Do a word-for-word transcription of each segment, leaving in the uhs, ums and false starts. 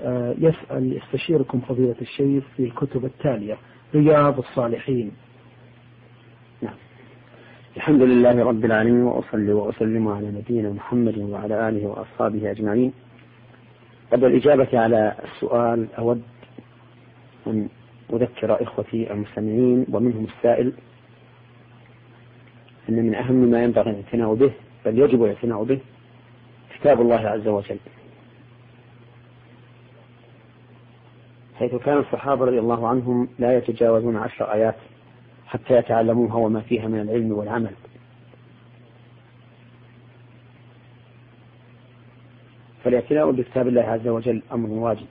يسأل يستشيركم فضيلة الشيخ في الكتب التالية: رياض الصالحين. نعم. الحمد لله رب العالمين، وأصلي وأسلم على نبينا محمد وعلى آله وأصحابه أجمعين. قبل الإجابة على السؤال أود أن أذكر إخوتي المستمعين ومنهم السائل أن من أهم ما ينبغي الاعتناء به، بل يجب الاعتناء به، كتاب الله عز وجل، حيث كان الصحابة رضي الله عنهم لا يتجاوزون عشر آيات حتى يتعلموها وما فيها من العلم والعمل. فالاعتناء بكتاب الله عز وجل أمر واجب،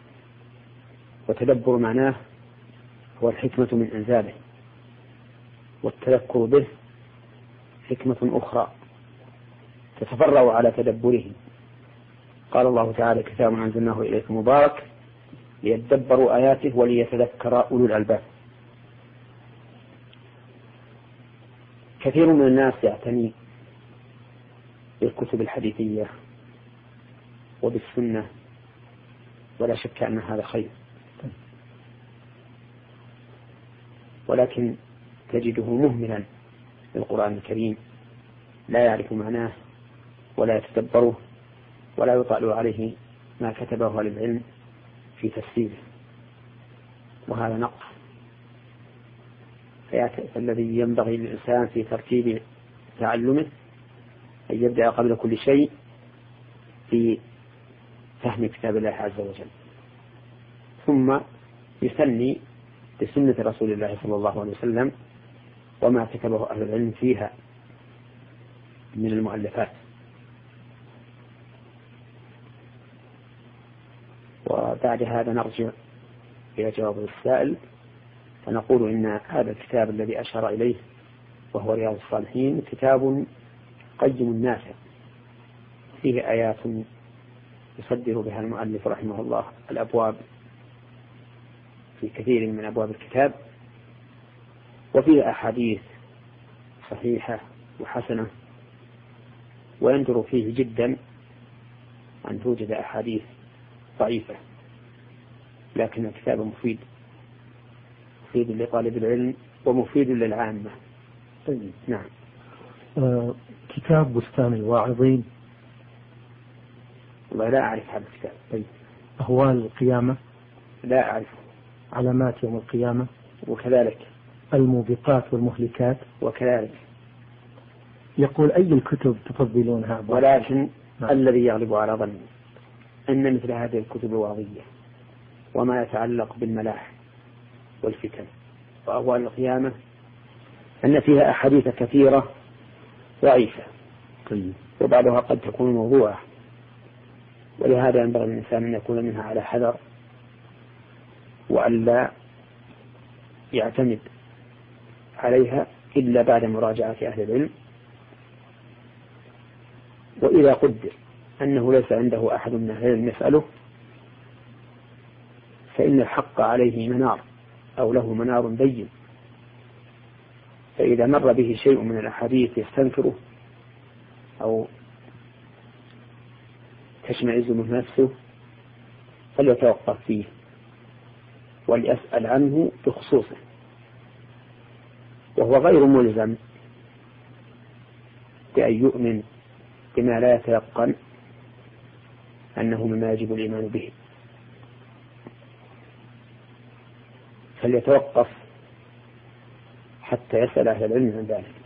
وتدبر معناه هو الحكمة من إنزاله، والتذكر به حكمة أخرى تتفرع على تدبره. قال الله تعالى: كتاب أنزلناه إليك مبارك ليدبروا آياته وليتذكر أولو الألباب. كثير من الناس يعتني بالكتب الحديثية وبالسنة، ولا شك أن هذا خير، ولكن تجده مهملا للقرآن الكريم، لا يعرف معناه ولا يتدبره ولا يطلع عليه ما كتبه للعلم في تفسيره، وهذا نقص. فالذي ينبغي للإنسان في ترتيب تعلمه أن يبدأ قبل كل شيء في فهم كتاب الله عز وجل، ثم يثني بسنة رسول الله صلى الله عليه وسلم وما كتبه أهل العلم فيها من المؤلفات. وبعد هذا نرجع إلى جواب السائل، فنقول إن هذا الكتاب الذي أشار إليه وهو رياض الصالحين كتاب قيم نافع، فيه آيات يصدر بها المؤلف رحمه الله الأبواب في كثير من أبواب الكتاب، وفيه أحاديث صحيحة وحسنة، ويندر فيه جدا أن توجد أحاديث ضعيفة، لكن الكتاب مفيد، مفيد لطالب العلم ومفيد للعامة. طيب. نعم. آه كتاب بستان الواعظين. والله لا أعرف هذا الكتاب. طيب. أهوال القيامة. لا أعرفه. علامات يوم القيامة. وكذلك. الموبقات والمهلكات. وكذلك. يقول: أي الكتب تفضلونها؟ ولكن نعم. الذي يغلب على ظني أن مثل هذه الكتب الوعظية وما يتعلق بالملاح والفتن وأهوال القيامة أن فيها أحاديث كثيرة ضعيفة، وبعضها قد تكون موضوعة، ولهذا ينبغي للإنسان أن يكون منها على حذر، وألا يعتمد عليها إلا بعد مراجعة أهل العلم. وإذا قدر أنه ليس عنده أحد من أهل العلم يسأله، فإن الحق عليه منار أو له منار بين، فإذا مر به شيء من الأحاديث يستنكره أو تشمئز منه نفسه فليتوقف فيه وليسأل عنه بخصوصه، وهو غير ملزم بأن يؤمن بما لا يتيقن أنه مما يجب الإيمان به، فليتوقف حتى يسأل أهل العلم عن ذلك.